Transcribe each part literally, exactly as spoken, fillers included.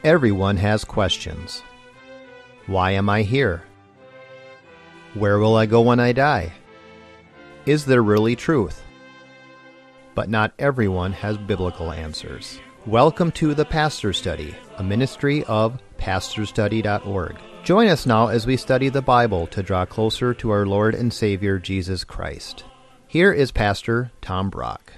Everyone has questions. Why am I here? Where will I go when I die? Is there really truth? But not everyone has biblical answers. Welcome to The Pastor Study, a ministry of pastor study dot org. Join us now as we study the Bible to draw closer to our Lord and Savior Jesus Christ. Here is Pastor Tom Brock.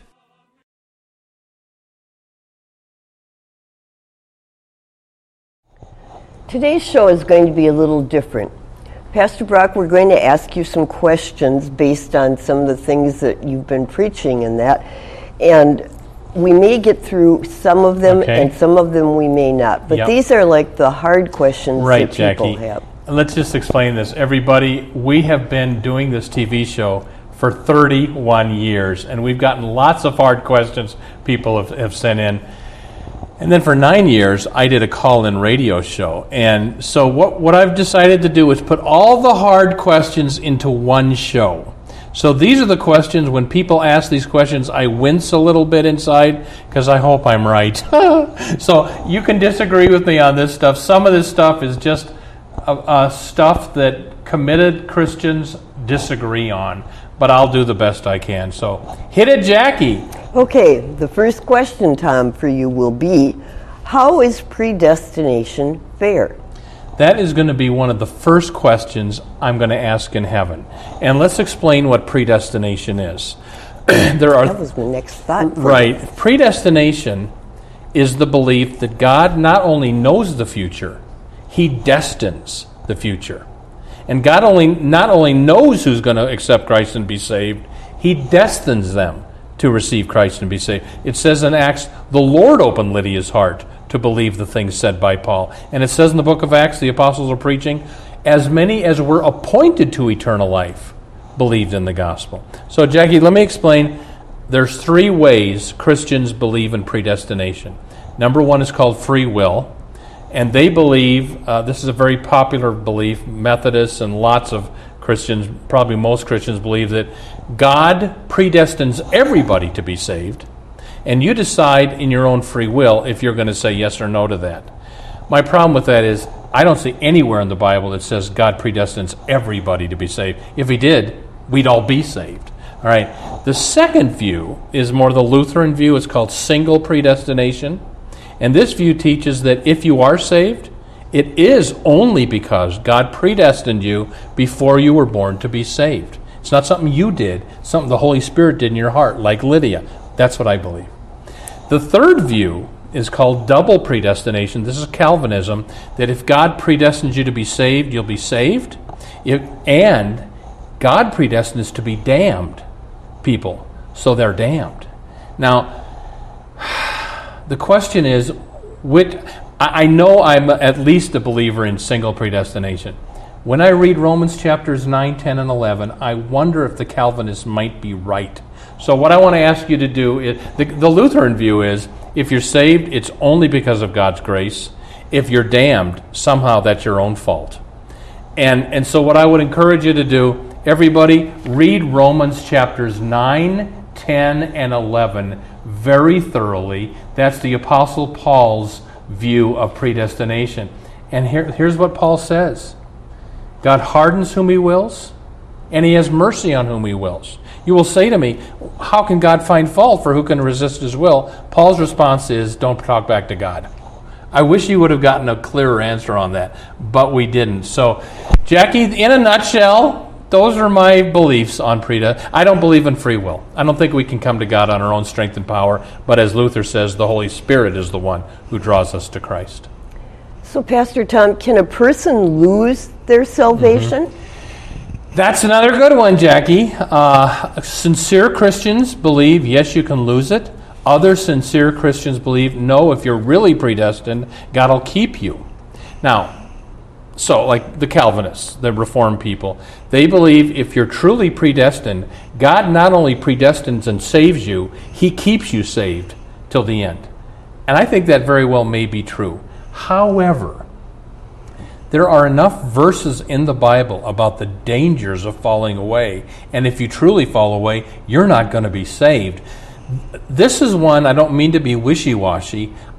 Today's show is going to be a little different. Pastor Brock, we're going to ask you some questions based on some of the things that you've been preaching and that. And we may get through some of them, okay. and some of them we may not. But yep. these are like the hard questions right, that people Jackie. have. Let's just explain this. Everybody, we have been doing this T V show for thirty-one years, and we've gotten lots of hard questions people have, have sent in. And then for nine years, I did a call-in radio show. And so what, what I've decided to do is put all the hard questions into one show. So these are the questions, when people ask these questions, I wince a little bit inside because I hope I'm right. So you can disagree with me on this stuff. Some of this stuff is just uh, uh, stuff that committed Christians disagree on. But I'll do the best I can. So hit it, Jackie. Okay, the first question, Tom, for you will be, how is predestination fair? That is going to be one of the first questions I'm going to ask in heaven. And let's explain what predestination is. there are That was my next thought. Right. You. Predestination is the belief that God not only knows the future, He destines the future. And God only not only knows who's going to accept Christ and be saved, He destines them to receive Christ and be saved. It says in Acts, the Lord opened Lydia's heart to believe the things said by Paul. And it says in the book of Acts, the apostles are preaching, as many as were appointed to eternal life believed in the gospel. So, Jackie, let me explain. There's three ways Christians believe in predestination. Number one is called free will. And they believe, uh, this is a very popular belief, Methodists and lots of Christians, probably most Christians believe that God predestines everybody to be saved, and you decide in your own free will if you're going to say yes or no to that. My problem with that is I don't see anywhere in the Bible that says God predestines everybody to be saved. If He did, we'd all be saved. All right. The second view is more the Lutheran view. It's called single predestination. And this view teaches that if you are saved, it is only because God predestined you before you were born to be saved. It's not something you did, something the Holy Spirit did in your heart, like Lydia. That's what I believe. The third view is called double predestination. This is Calvinism, that if God predestines you to be saved, you'll be saved. If, and God predestines to be damned people, so they're damned. Now, the question is, which, I know I'm at least a believer in single predestination. When I read Romans chapters nine, ten, and eleven, I wonder if the Calvinists might be right. So what I want to ask you to do is, the, the Lutheran view is, if you're saved, it's only because of God's grace. If you're damned, somehow that's your own fault. And, and so what I would encourage you to do, everybody, read Romans chapters nine, ten, and eleven very thoroughly. That's the Apostle Paul's view of predestination. And here, here's what Paul says. God hardens whom He wills, and He has mercy on whom He wills. You will say to me, how can God find fault, for who can resist His will? Paul's response is, don't talk back to God. I wish you would have gotten a clearer answer on that, but we didn't. So, Jackie, in a nutshell, those are my beliefs on predestination. I don't believe in free will. I don't think we can come to God on our own strength and power, but as Luther says, the Holy Spirit is the one who draws us to Christ. So, Pastor Tom, can a person lose their salvation? Mm-hmm. That's another good one, Jackie. Uh, sincere Christians believe, yes, you can lose it. Other sincere Christians believe, no, if you're really predestined, God will keep you. Now, so like the Calvinists, the Reformed people, they believe if you're truly predestined, God not only predestines and saves you, He keeps you saved till the end. And I think that very well may be true. However, there are enough verses in the Bible about the dangers of falling away, and if you truly fall away, you're not going to be saved. This is one, I don't mean to be wishy-washy,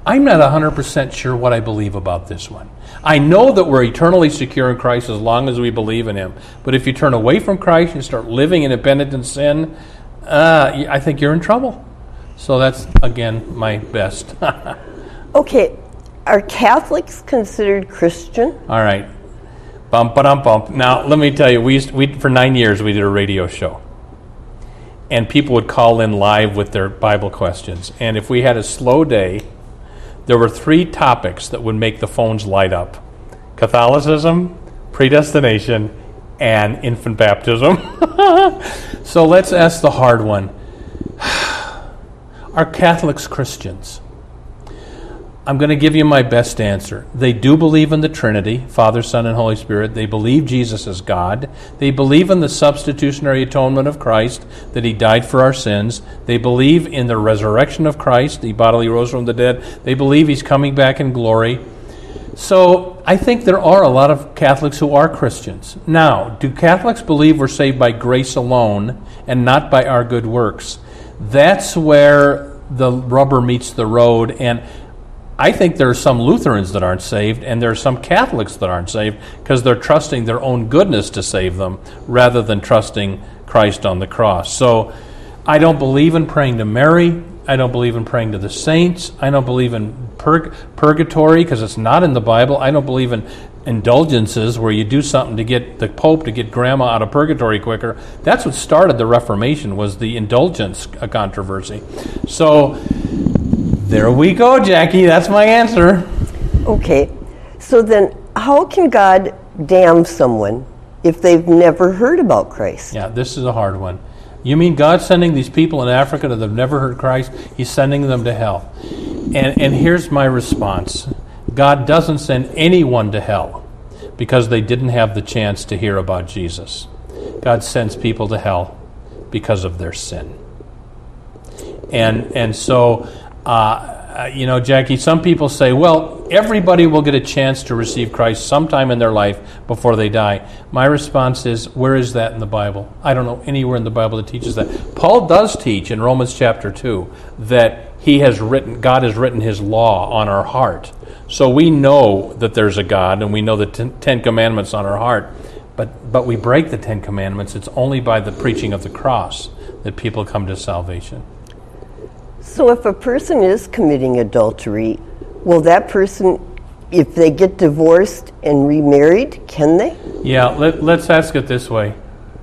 I'm not one hundred percent sure what I believe about this one. I know that we're eternally secure in Christ as long as we believe in Him. But if you turn away from Christ and start living in impenitent sin, uh, I think you're in trouble. So that's, again, my best. Okay, are Catholics considered Christian? All right. Bump, ba-dum, bump. Now, let me tell you, we, used, we for nine years we did a radio show. And people would call in live with their Bible questions. And if we had a slow day, there were three topics that would make the phones light up. Catholicism, predestination, and infant baptism. So let's ask the hard one. Are Catholics Christians? I'm going to give you my best answer. They do believe in the Trinity, Father, Son, and Holy Spirit. They believe Jesus is God. They believe in the substitutionary atonement of Christ, that He died for our sins. They believe in the resurrection of Christ, He bodily rose from the dead. They believe He's coming back in glory. So I think there are a lot of Catholics who are Christians. Now, do Catholics believe we're saved by grace alone and not by our good works? That's where the rubber meets the road. And I think there are some Lutherans that aren't saved, and there are some Catholics that aren't saved because they're trusting their own goodness to save them rather than trusting Christ on the cross. So I don't believe in praying to Mary. I don't believe in praying to the saints. I don't believe in purg- purgatory because it's not in the Bible. I don't believe in indulgences where you do something to get the Pope to get grandma out of purgatory quicker. That's what started the Reformation, was the indulgence controversy. So there we go, Jackie. That's my answer. Okay. So then, how can God damn someone if they've never heard about Christ? Yeah, this is a hard one. You mean God's sending these people in Africa that have never heard Christ? He's sending them to hell. And, and here's my response. God doesn't send anyone to hell because they didn't have the chance to hear about Jesus. God sends people to hell because of their sin. And, and so... Uh, you know, Jackie, some people say, well, everybody will get a chance to receive Christ sometime in their life before they die. My response is, where is that in the Bible? I don't know anywhere in the Bible that teaches that. Paul does teach in Romans chapter two that he has written, God has written His law on our heart. So we know that there's a God, and we know the ten, ten Commandments on our heart. But but we break the Ten Commandments. It's only by the preaching of the cross that people come to salvation. So if a person is committing adultery, will that person, if they get divorced and remarried, can they? Yeah, let, let's ask it this way.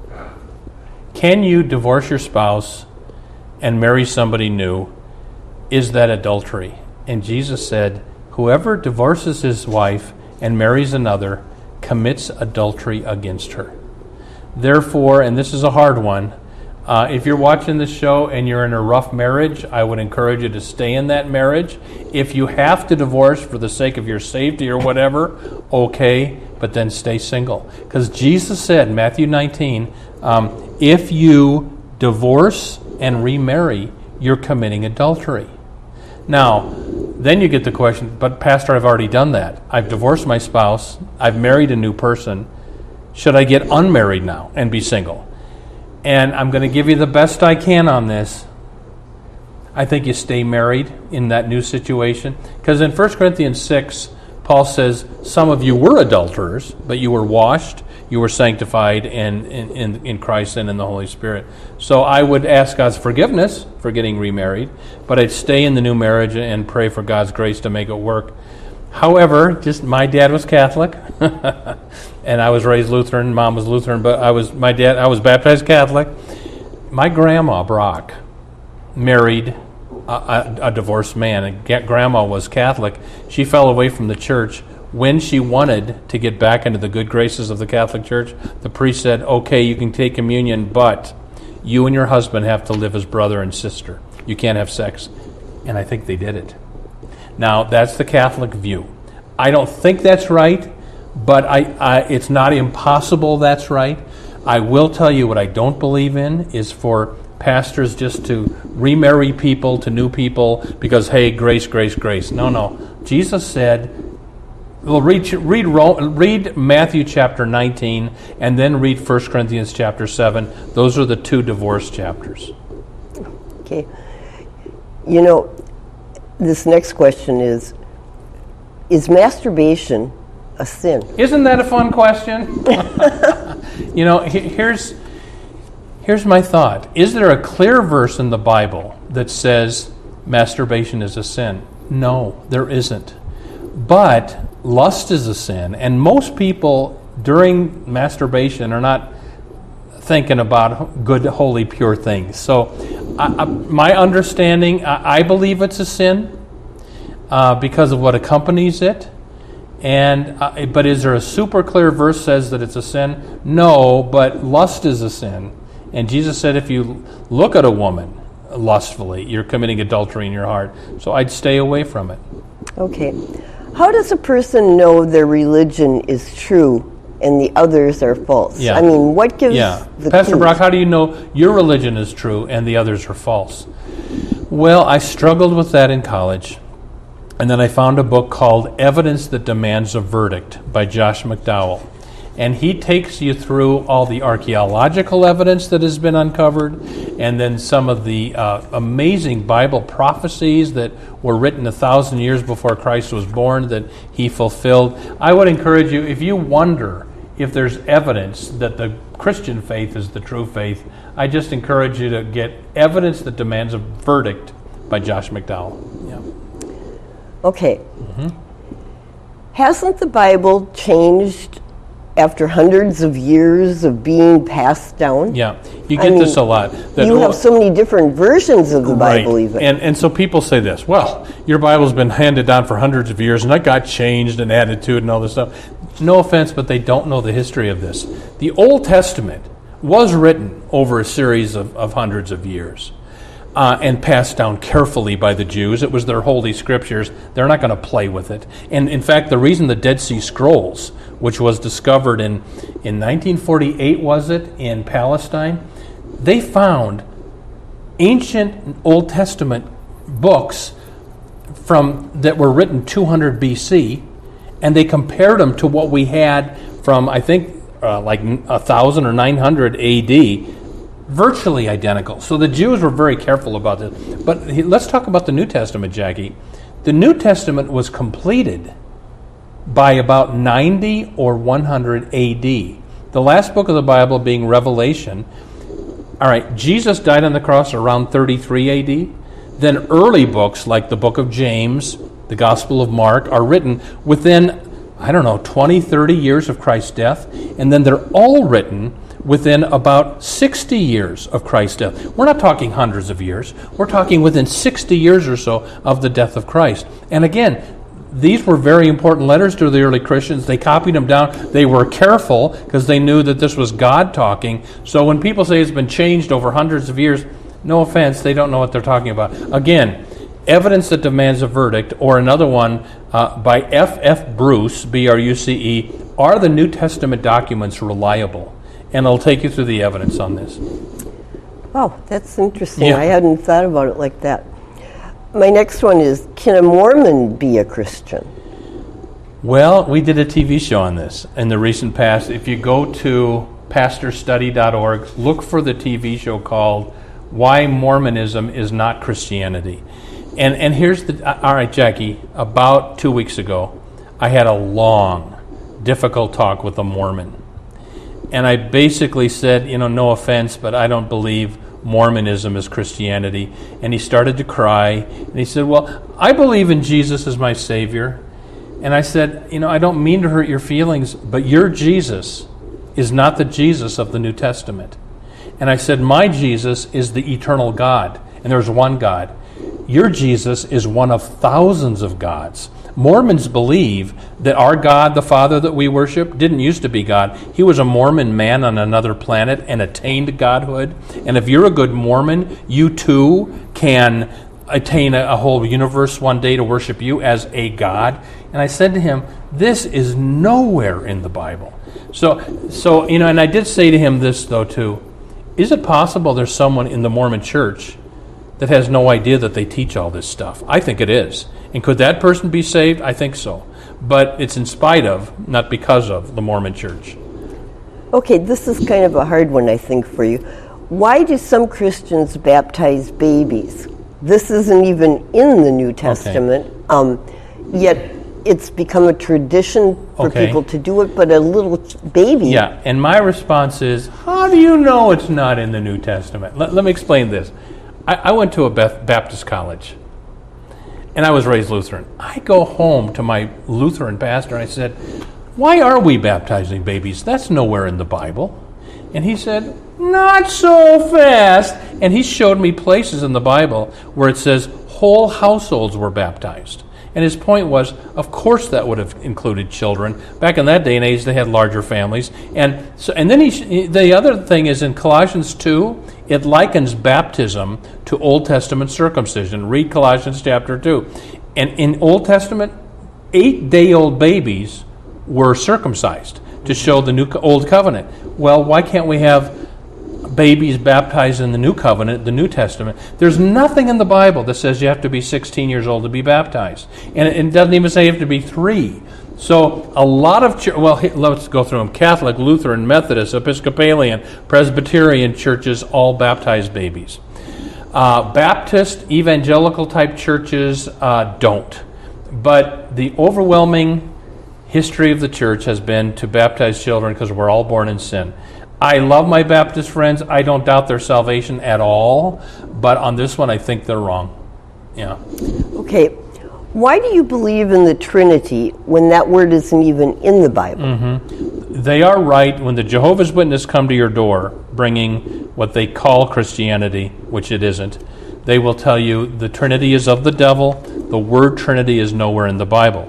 Can you divorce your spouse and marry somebody new? Is that adultery? And Jesus said, whoever divorces his wife and marries another commits adultery against her. Therefore, and this is a hard one, Uh, if you're watching this show and you're in a rough marriage, I would encourage you to stay in that marriage. If you have to divorce for the sake of your safety or whatever, okay, but then stay single. Because Jesus said in Matthew nineteen, um, if you divorce and remarry, you're committing adultery. Now, then you get the question, but Pastor, I've already done that. I've divorced my spouse. I've married a new person. Should I get unmarried now and be single? And I'm going to give you the best I can on this. I think you stay married in that new situation. Because in First Corinthians six, Paul says, some of you were adulterers, but you were washed, you were sanctified in, in, in, in Christ and in the Holy Spirit. So I would ask God's forgiveness for getting remarried, but I'd stay in the new marriage and pray for God's grace to make it work. However, just my dad was Catholic, and I was raised Lutheran. Mom was Lutheran, but I was my dad. I was baptized Catholic. My grandma Brock married a, a, a divorced man, and grandma was Catholic. She fell away from the church when she wanted to get back into the good graces of the Catholic Church. The priest said, "Okay, you can take communion, but you and your husband have to live as brother and sister. You can't have sex." And I think they did it. Now, that's the Catholic view. I don't think that's right, but I, I, it's not impossible that's right. I will tell you what I don't believe in is for pastors just to remarry people to new people because, hey, grace, grace, grace. No, no. Jesus said, well, read, read, read Matthew chapter nineteen and then read First Corinthians chapter seven. Those are the two divorce chapters. Okay. You know, this next question is, is masturbation a sin? Isn't that a fun question? You know, he- here's here's my thought. Is there a clear verse in the Bible that says masturbation is a sin? No, there isn't. But lust is a sin, and most people during masturbation are not thinking about good, holy, pure things. So I, I, my understanding, I, I believe it's a sin uh, because of what accompanies it. And uh, but is there a super clear verse says that it's a sin? No, but lust is a sin. And Jesus said if you look at a woman lustfully, you're committing adultery in your heart. So I'd stay away from it. Okay. How does a person know their religion is true and the others are false? Yeah. I mean, what gives yeah. the Pastor clues? Brock, how do you know your religion is true and the others are false? Well, I struggled with that in college. And then I found a book called Evidence That Demands a Verdict by Josh McDowell. And he takes you through all the archaeological evidence that has been uncovered, and then some of the uh, amazing Bible prophecies that were written a thousand years before Christ was born that he fulfilled. I would encourage you, if you wonder if there's evidence that the Christian faith is the true faith, I just encourage you to get Evidence That Demands a Verdict by Josh McDowell. Yeah. Okay. Mm-hmm. Hasn't the Bible changed after hundreds of years of being passed down? Yeah, you I get mean, this a lot. That you have so many different versions of the Bible, right. even. And and so people say this, well, your Bible's been handed down for hundreds of years, and that got changed and added to it and all this stuff. No offense, but they don't know the history of this. The Old Testament was written over a series of, of hundreds of years. Uh, and passed down carefully by the Jews. It was their holy scriptures. They're not going to play with it. And in fact, the reason the Dead Sea Scrolls, which was discovered in, in nineteen forty-eight, was it, in Palestine, they found ancient Old Testament books from that were written two hundred B C, and they compared them to what we had from, I think, uh, like one thousand or nine hundred A D, virtually identical. So the Jews were very careful about this. But he, let's talk about the New Testament, Jackie. The New Testament was completed by about ninety or one hundred A D. The last book of the Bible being Revelation. All right, Jesus died on the cross around thirty-three A D. Then early books like the book of James, the Gospel of Mark, are written within, I don't know, twenty, thirty years of Christ's death. And then they're all written within about sixty years of Christ's death. We're not talking hundreds of years. We're talking within sixty years or so of the death of Christ. And again, these were very important letters to the early Christians. They copied them down. They were careful because they knew that this was God talking. So when people say it's been changed over hundreds of years, no offense, they don't know what they're talking about. Again, Evidence That Demands a Verdict, or another one uh, by F F Bruce, B R U C E, Are the New Testament Documents Reliable? And I'll take you through the evidence on this. Oh, that's interesting. Yeah. I hadn't thought about it like that. My next one is, can a Mormon be a Christian? Well, we did a T V show on this in the recent past. If you go to pastor study dot org, look for the T V show called Why Mormonism is Not Christianity. And and here's the... All right, Jackie, about two weeks ago, I had a long, difficult talk with a Mormon. And I basically said, you know, no offense, but I don't believe Mormonism is Christianity. And he started to cry. And he said, well, I believe in Jesus as my Savior. And I said, you know, I don't mean to hurt your feelings, but your Jesus is not the Jesus of the New Testament. And I said, my Jesus is the eternal God. And there's one God. Your Jesus is one of thousands of gods. Mormons believe that our God, the Father that we worship, didn't used to be God. He was a Mormon man on another planet and attained godhood. And if you're a good Mormon, you too can attain a, a whole universe one day to worship you as a God. And I said to him, this is nowhere in the Bible. So, so you know, and I did say to him this, though, too. Is it possible there's someone in the Mormon church that has no idea that they teach all this stuff? I think it is. And could that person be saved? I think so. But it's in spite of, not because of, the Mormon church. Okay, this is kind of a hard one, I think, for you. Why do some Christians baptize babies? This isn't even in the New Testament, okay. um, yet it's become a tradition for okay. people to do it, but a little baby. Yeah, and my response is, how do you know it's not in the New Testament? Let, let me explain this. I, I went to a Beth- Baptist college, and I was raised Lutheran. I go home to my Lutheran pastor, and I said, why are we baptizing babies? That's nowhere in the Bible. And he said, not so fast. And he showed me places in the Bible where it says whole households were baptized. And his point was, of course that would have included children. Back in that day and age, they had larger families. And so, and then he, the other thing is in Colossians two, it likens baptism to Old Testament circumcision. Read Colossians chapter two. And in Old Testament, eight-day-old babies were circumcised to show the new Old Covenant. Well, why can't we have babies baptized in the New Covenant, the New Testament? There's nothing in the Bible that says you have to be sixteen years old to be baptized. And it, it doesn't even say you have to be three. So a lot of, ch- well, let's go through them. Catholic, Lutheran, Methodist, Episcopalian, Presbyterian churches all baptize babies. Uh, Baptist, evangelical type churches uh, don't. But the overwhelming history of the church has been to baptize children because we're all born in sin. I love my Baptist friends. I don't doubt their salvation at all. But on this one, I think they're wrong. Yeah. Okay. Why do you believe in the Trinity when that word isn't even in the Bible? Mm-hmm. They are right. When the Jehovah's Witnesses come to your door bringing what they call Christianity, which it isn't, they will tell you the Trinity is of the devil. The word Trinity is nowhere in the Bible.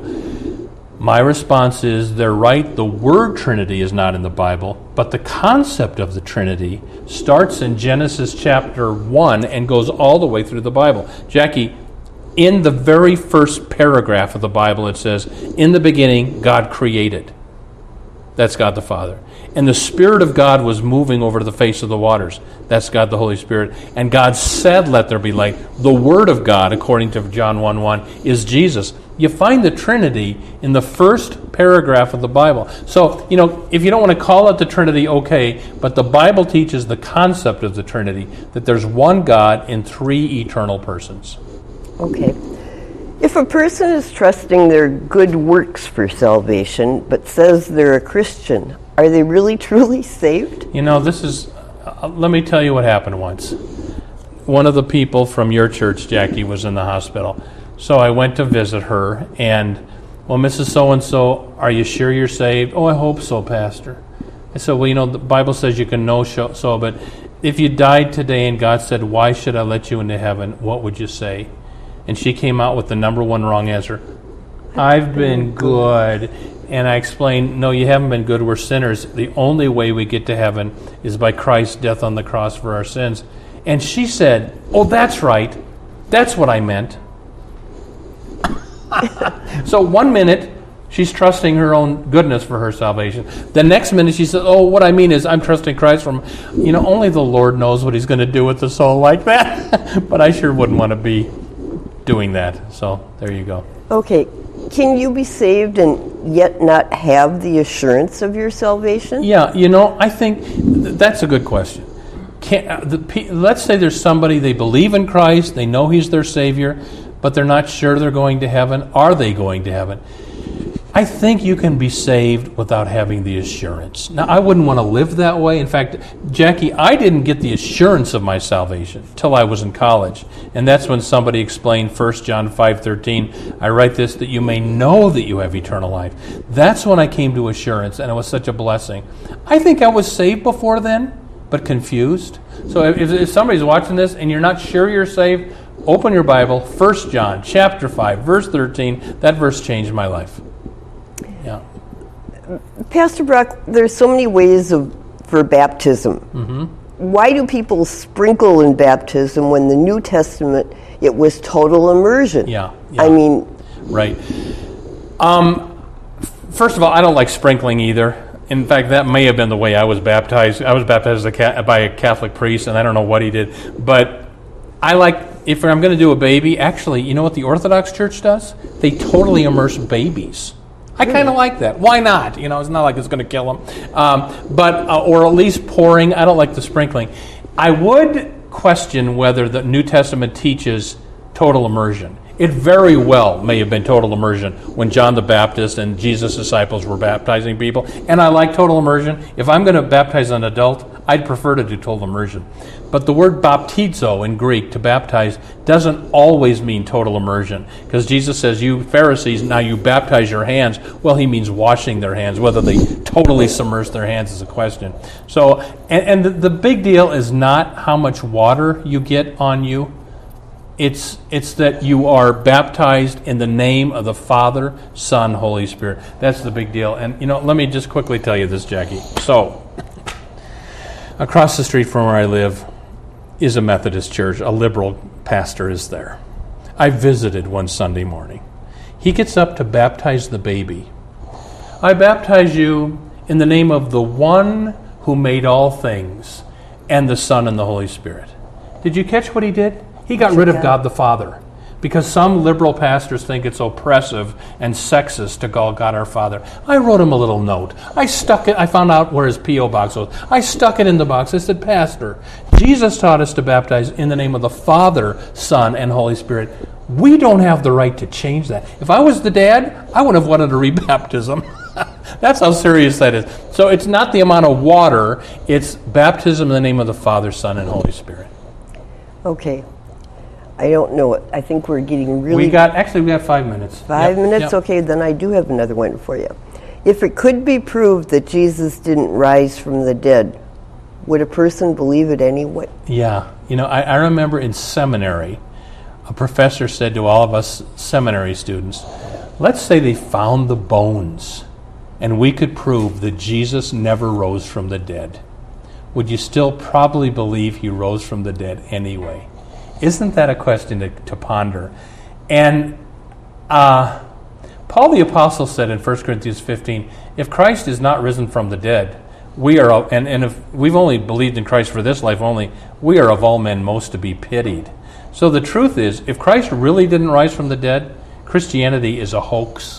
My response is they're right. The word Trinity is not in the Bible, but the concept of the Trinity starts in Genesis chapter one and goes all the way through the Bible. Jackie, in the very first paragraph of the Bible, it says, in the beginning, God created. That's God the Father. And the Spirit of God was moving over the face of the waters. That's God the Holy Spirit. And God said, let there be light. The Word of God, according to John one one, is Jesus. You find the Trinity in the first paragraph of the Bible. So, you know, if you don't want to call it the Trinity, okay, but the Bible teaches the concept of the Trinity, that there's one God in three eternal persons. Okay. If a person is trusting their good works for salvation, but says they're a Christian, are they really truly saved? You know, this is, uh, let me tell you what happened once. One of the people from your church, Jackie, was in the hospital. So I went to visit her, and, well, Missus So-and-so, are you sure you're saved? Oh, I hope so, Pastor. I said, well, you know, the Bible says you can know so, but if you died today and God said, why should I let you into heaven, what would you say? And she came out with the number one wrong answer. I've been good. And I explained, no, you haven't been good. We're sinners. The only way we get to heaven is by Christ's death on the cross for our sins. And she said, oh, that's right. That's what I meant. So one minute, she's trusting her own goodness for her salvation. The next minute, she says, oh, what I mean is I'm trusting Christ from, you know, only the Lord knows what he's going to do with a soul like that. But I sure wouldn't want to be doing that. So there you go. Okay. Can you be saved and yet not have the assurance of your salvation? Yeah, you know, I think th- that's a good question. Can, uh, the, let's say there's somebody, they believe in Christ, they know he's their Savior, but they're not sure they're going to heaven. Are they going to heaven? I think you can be saved without having the assurance. Now, I wouldn't want to live that way. In fact, Jackie, I didn't get the assurance of my salvation till I was in college. And that's when somebody explained First John five thirteen, I write this that you may know that you have eternal life. That's when I came to assurance, and it was such a blessing. I think I was saved before then, but confused. So if, if somebody's watching this and you're not sure you're saved, open your Bible, First John chapter five, verse thirteen. That verse changed my life. Yeah. Pastor Brock, there's so many ways of for baptism. Mm-hmm. Why do people sprinkle in baptism when the New Testament, it was total immersion? Yeah. yeah. I mean... Right. Um, first of all, I don't like sprinkling either. In fact, that may have been the way I was baptized. I was baptized by a Catholic priest, and I don't know what he did. But I like, if I'm going to do a baby, actually, you know what the Orthodox Church does? They totally immerse babies. I kind of like that. Why not? You know, it's not like it's going to kill them. Um, but, uh, or at least pouring. I don't like the sprinkling. I would question whether the New Testament teaches total immersion. It very well may have been total immersion when John the Baptist and Jesus' disciples were baptizing people. And I like total immersion. If I'm going to baptize an adult, I'd prefer to do total immersion. But the word baptizo in Greek, to baptize, doesn't always mean total immersion. Because Jesus says, you Pharisees, now you baptize your hands. Well, he means washing their hands. Whether they totally submerge their hands is a question. So, and, and the, the big deal is not how much water you get on you. It's it's that you are baptized in the name of the Father, Son, Holy Spirit. That's the big deal. And, you know, let me just quickly tell you this, Jackie. So, across the street from where I live is a Methodist church. A liberal pastor is there. I visited one Sunday morning. He gets up to baptize the baby. I baptize you in the name of the one who made all things, and the Son and the Holy Spirit. Did you catch what he did? He got rid of God the Father, because some liberal pastors think it's oppressive and sexist to call God our Father. I wrote him a little note. I stuck it. I found out where his P O box was. I stuck it in the box. I said, Pastor, Jesus taught us to baptize in the name of the Father, Son, and Holy Spirit. We don't have the right to change that. If I was the dad, I would have wanted a rebaptism. That's how serious that is. So it's not the amount of water. It's baptism in the name of the Father, Son, and Holy Spirit. Okay. I don't know it. I think we're getting really... We got, actually, we got five minutes. Five yep. minutes? Yep. Okay, then I do have another one for you. If it could be proved that Jesus didn't rise from the dead, would a person believe it anyway? Yeah. You know, I, I remember in seminary, a professor said to all of us seminary students, let's say they found the bones and we could prove that Jesus never rose from the dead. Would you still probably believe he rose from the dead anyway? Isn't that a question to, to ponder? And uh, Paul the Apostle said in First Corinthians fifteen, if Christ is not risen from the dead, we are, and, and if we've only believed in Christ for this life only, we are of all men most to be pitied. So the truth is, if Christ really didn't rise from the dead, Christianity is a hoax.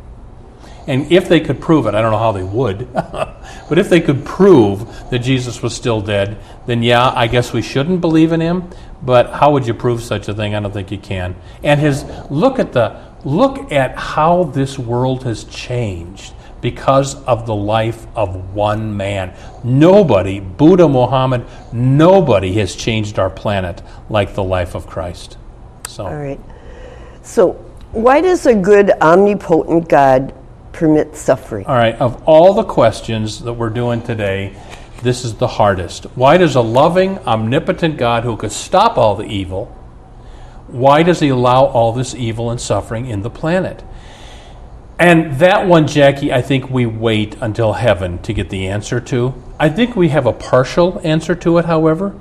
And if they could prove it, I don't know how they would, but if they could prove that Jesus was still dead, then yeah, I guess we shouldn't believe in him. But how would you prove such a thing? I don't think you can. And his look at the look at how this world has changed because of the life of one man. Nobody, Buddha, Muhammad, nobody has changed our planet like the life of Christ. So, all right. So, why does a good, omnipotent God permit suffering? All right. Of all the questions that we're doing today, this is the hardest. Why does a loving, omnipotent God who could stop all the evil, why does he allow all this evil and suffering in the planet? And that one, Jackie, I think we wait until heaven to get the answer to. I think we have a partial answer to it, however.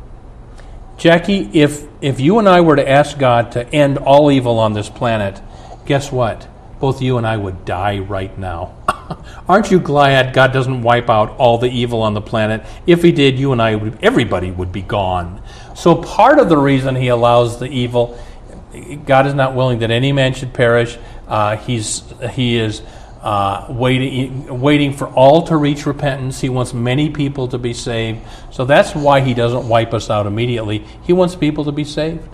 Jackie, if if you and I were to ask God to end all evil on this planet, guess what? Both you and I would die right now. Aren't you glad God doesn't wipe out all the evil on the planet? If he did, you and I, would, everybody would be gone. So part of the reason he allows the evil, God is not willing that any man should perish. Uh, he's He is uh, waiting, waiting for all to reach repentance. He wants many people to be saved. So that's why he doesn't wipe us out immediately. He wants people to be saved.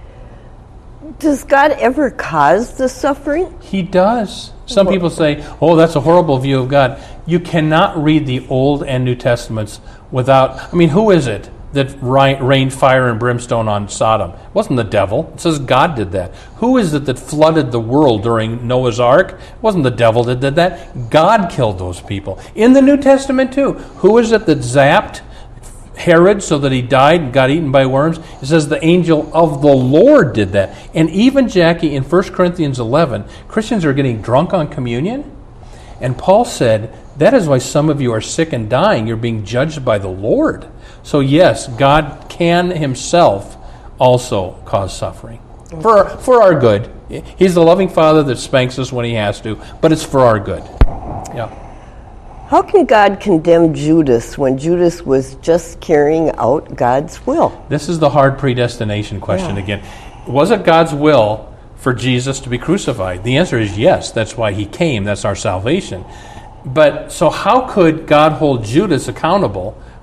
Does God ever cause the suffering? He does. Some people say, oh, that's a horrible view of God. You cannot read the Old and New Testaments without... I mean, who is it that rained fire and brimstone on Sodom? It wasn't the devil. It says God did that. Who is it that flooded the world during Noah's Ark? It wasn't the devil that did that. God killed those people. In the New Testament, too. Who is it that zapped Herod so that he died and got eaten by worms? It says the angel of the Lord did that. And even, Jackie, in First Corinthians eleven, Christians are getting drunk on communion. And Paul said, that is why some of you are sick and dying. You're being judged by the Lord. So yes, God can himself also cause suffering. For, for our good. He's the loving Father that spanks us when he has to, but it's for our good. Yeah. How can God condemn Judas when Judas was just carrying out God's will? This is the hard predestination question yeah. again. Was it God's will for Jesus to be crucified? The answer is yes. That's why he came. That's our salvation. But so how could God hold Judas accountable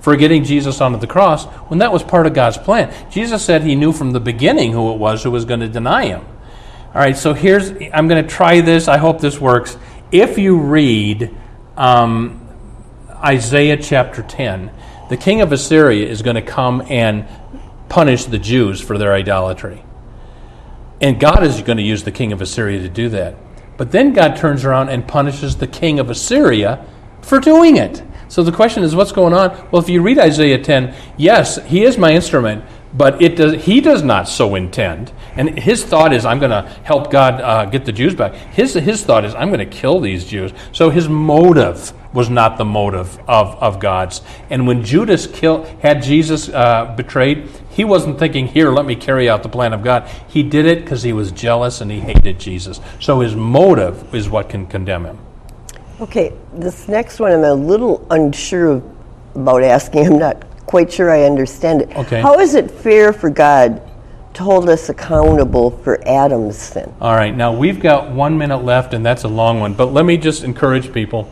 for getting Jesus onto the cross when that was part of God's plan. Jesus said he knew from the beginning who it was who was going to deny him. All right, so here's, I'm going to try this. I hope this works. If you read um, Isaiah chapter ten, the king of Assyria is going to come and punish the Jews for their idolatry. And God is going to use the king of Assyria to do that. But then God turns around and punishes the king of Assyria for doing it. So the question is, what's going on? Well, if you read Isaiah ten, yes, he is my instrument, but it does, he does not so intend. And his thought is, I'm going to help God uh, get the Jews back. His his thought is, I'm going to kill these Jews. So his motive was not the motive of, of God's. And when Judas killed, had Jesus uh, betrayed, he wasn't thinking, here, let me carry out the plan of God. He did it because he was jealous and he hated Jesus. So his motive is what can condemn him. Okay, this next one I'm a little unsure about asking. I'm not quite sure I understand it. Okay. How is it fair for God to hold us accountable for Adam's sin? All right, now we've got one minute left, and that's a long one. But let me just encourage people.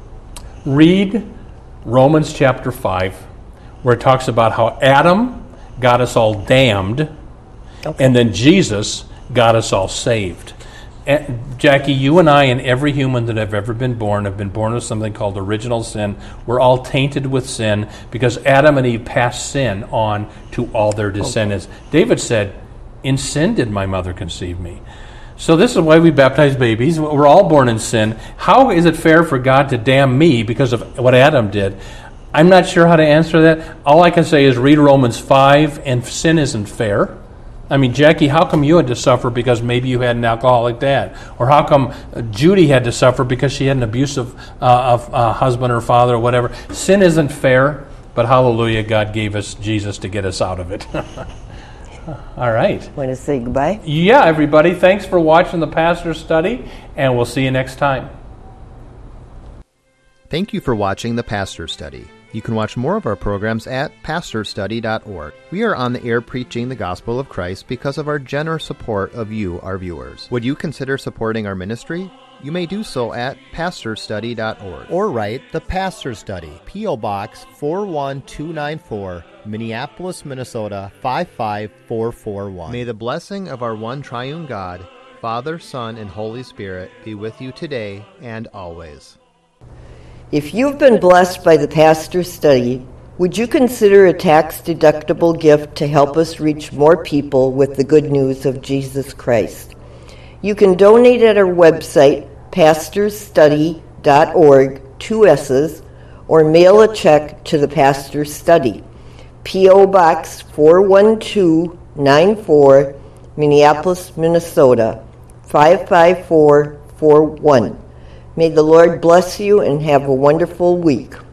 Read Romans chapter five, where it talks about how Adam got us all damned, okay, and then Jesus got us all saved. And Jackie, you and I and every human that have ever been born have been born with something called original sin. We're all tainted with sin because Adam and Eve passed sin on to all their descendants. Okay. David said, in sin did my mother conceive me. So this is why we baptize babies. We're all born in sin. How is it fair for God to damn me because of what Adam did? I'm not sure how to answer that. All I can say is read Romans five, and sin isn't fair. I mean, Jackie, how come you had to suffer because maybe you had an alcoholic dad? Or how come Judy had to suffer because she had an abusive uh, of, uh, husband or father or whatever? Sin isn't fair, but hallelujah, God gave us Jesus to get us out of it. All right. Want to say goodbye? Yeah, everybody. Thanks for watching the Pastor's Study, and we'll see you next time. Thank you for watching the Pastor's Study. You can watch more of our programs at pastor study dot org. We are on the air preaching the gospel of Christ because of our generous support of you, our viewers. Would you consider supporting our ministry? You may do so at pastor study dot org. Or write The Pastor's Study, P O. Box four one two nine four, Minneapolis, Minnesota five five four four one. May the blessing of our one triune God, Father, Son, and Holy Spirit be with you today and always. If you've been blessed by the Pastor's Study, would you consider a tax-deductible gift to help us reach more people with the good news of Jesus Christ? You can donate at our website, pastor study dot org, two S's, or mail a check to the Pastor's Study, P O. Box four one two nine four, Minneapolis, Minnesota five five four four one. May the Lord bless you and have a wonderful week.